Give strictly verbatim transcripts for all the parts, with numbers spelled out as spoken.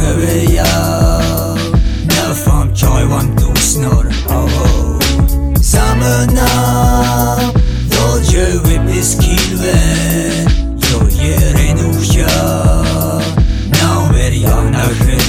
veya nefam çayvan dusnor avo zamana dolce ve biskilve yo yerin uja now veriana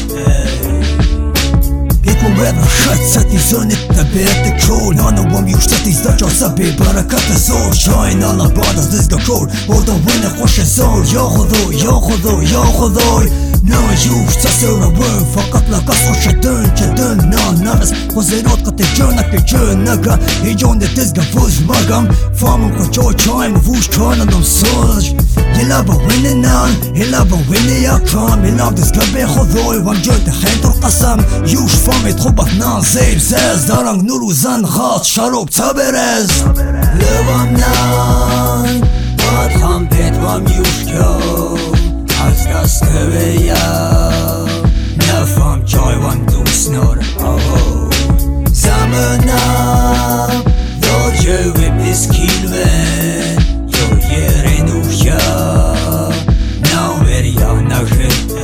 Weather shut sati zonit të bet të krol Hano bom ju shtati zda qa sa be barakat të zor Shajn alla bada zdi zga krol Orda vene khosh e zor Ja khodoj, ja khodoj, ja khodoj Na ju shta se ura vën Fakat la kas khosh e dën që dën Na nares po zerot ka të gjën A ke gjën nëga I gjon dhe të zga vëz magam Famën ko qoj qaj më vush kanë Ndom sëzh Je lava vene nan Je lava vene ja kam Je lava dhe zga be khodoj Vam gjoj të hentor kasam Ju shfamit خوبك نازيب زاز دارنگ نورو زن خاط شروب تبرز لبام نان باد خام بیت وام یوشکو از دست بیا نفام چای وام دوست نور آو زمنا دو جوی بیسکیل ون یو یری نوشا ناو بریا نخد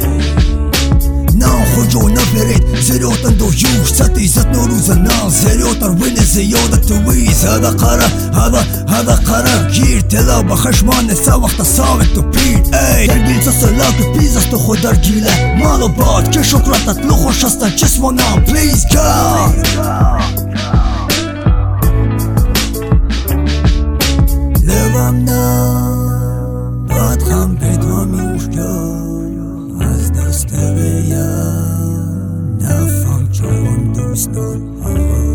خجو نفرت زريوتا ندو جوش ساتي زت نوروز الناس زريوتا وين زيادة تويز هذا قرار هذا هذا قرار كير تلا بخشمان نسا وقت صاوت تبير اي ترجيل تصلاك بيزاس تخو درجيلة مالو باد كي شكرا تتلوخو شاستا جسمو نام بليز God لبام نام باد خم بدوام يوشكا از دست بیا نفهم چون دوست دارم